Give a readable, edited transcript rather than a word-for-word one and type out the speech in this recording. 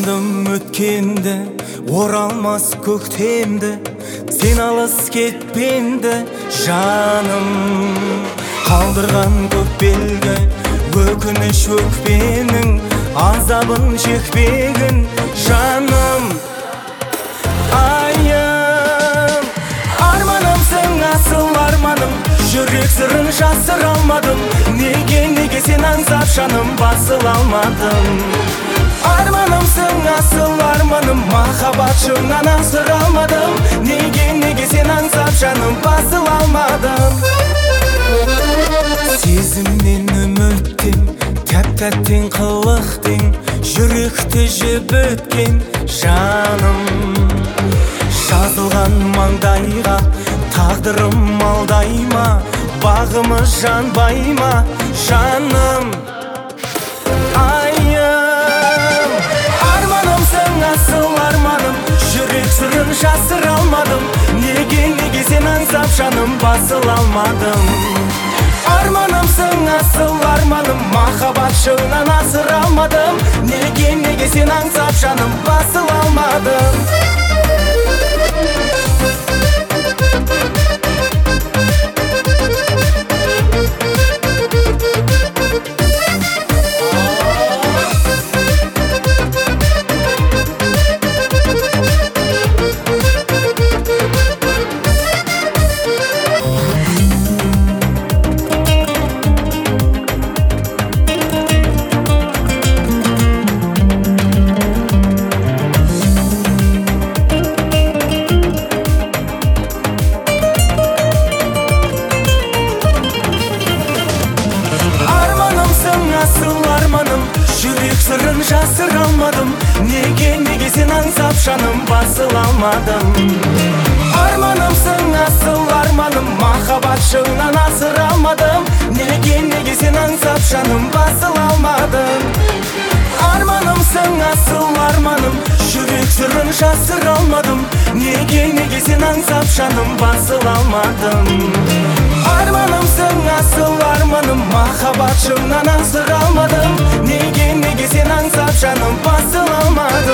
Ойладым өткенді, оралмас көктемді, сен алыс кетпенді жаным. Қалдырған көп белгі, өкініш өкпенің азабын шекпегін жаным. Айым, арманымсың асыл арманым, жүрек сырын жасыра алмадым. Неге сен аңсап жаным басыла алмадым. Арманымсың асыл арманым, махаббат шыңнан асыра алмадым. Неге сен аңсап жаным басыла алмадым. Сезімнен үміттен, тәп-тәттен қылықтен, жүректі жеп өткен жаным. Жазылған маңдайға тағдырым алдай ма, бағымыз жанбай ма жаным. Айым, арманымсың асыл арманым, жүрек сырын жасыра алмадым. Неге сен аңсап жаным басыла алмадым. Арманымсың асыл арманым, махаббат шыңнан асыра алмадым. Неге сен аңсап жаным басыла алмадым. Асыл арманым, жүрек сырын жасыра алмадым. Неге сен аңсап жаным басыла алмадым. Арманымсың асыл арманым, махаббат шыңнан асыра алмадым. Неге сен аңсап жаным басыла алмадым. Арманымсың асыл арманым, жүрек сырын жасыра алмадым. Неге сен аңсап жаным басыла алмадым. Арманымсың асыл арманым, махаббат шыңнан асыра алмадым. Неге сен аңсап жаным басыла алмадым.